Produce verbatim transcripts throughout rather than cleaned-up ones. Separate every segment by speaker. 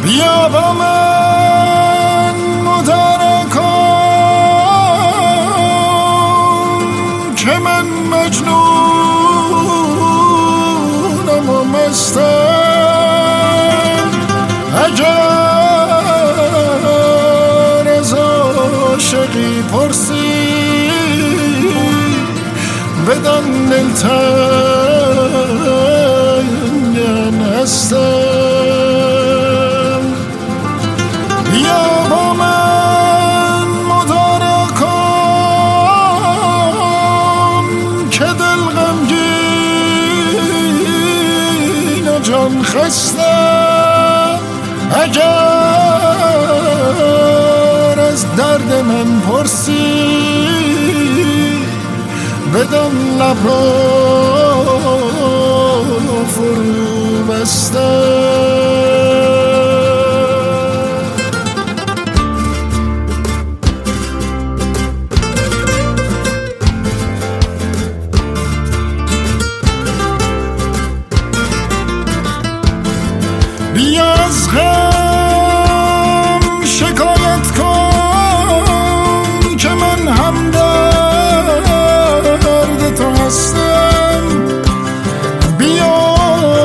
Speaker 1: بیا با من مدارا کن که من مجنونم و مستم. اگر از عاشقی پرسی بدان دلتنگم هستم. بیا با من مدارا کن که دل غمگین و جان خستم. اگر از درد من پرسی بدان لب را فرو بستم. بیا از غم شکایت کن که من هم درد تو هستم. بیا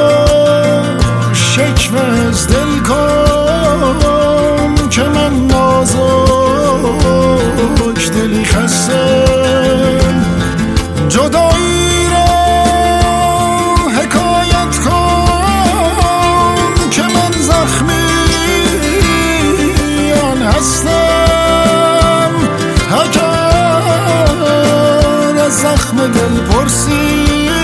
Speaker 1: شکوه از دل کن که من نازک دلی خستم. جدایی را حکایت کن که من زخمیان هستم. اگر از زخم دل پرسی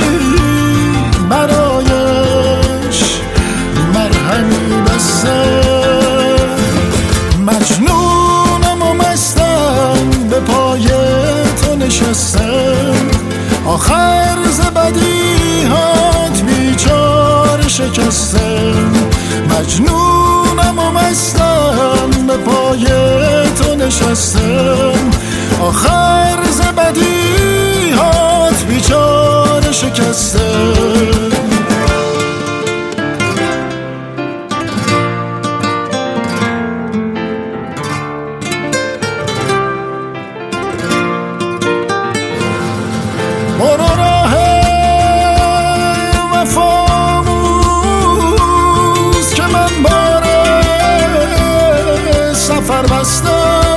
Speaker 1: برایش مرهمی بستم. مجنونم و مستم به پای تو نشستم. آخر ز بدیهات بیچاره شکستم. مجنونم و مستم به پای تو نشستم. آخر ز بدیهات بیچاره شکستم. برو راه وفاموز که من بار سفر بستم.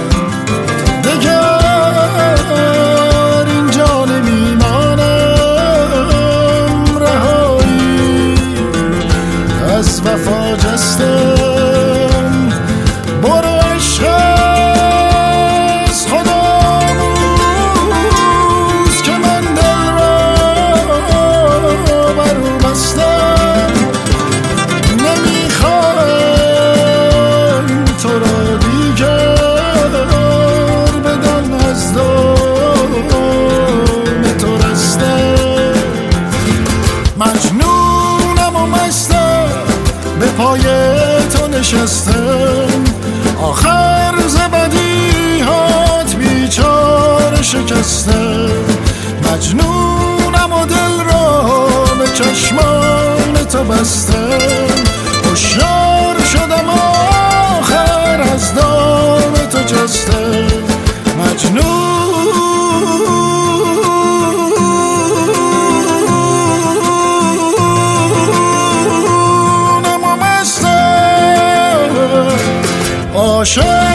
Speaker 1: دگر اینجا نمیمانم، رهایی از وفا جستم. برو عشق از خداموز که من دل را برو بستم. نمیخواهم تو را دیگر بدان از دام تو رستم. مجنونم و مستم به پای تو نشستم. آخر ز بدیهات بیچاره شکستم. مجنونم و دل را به چشمان تو بستم. هوشیار شدم آخر از دام تو جستم. مجنونم و مستم عاشق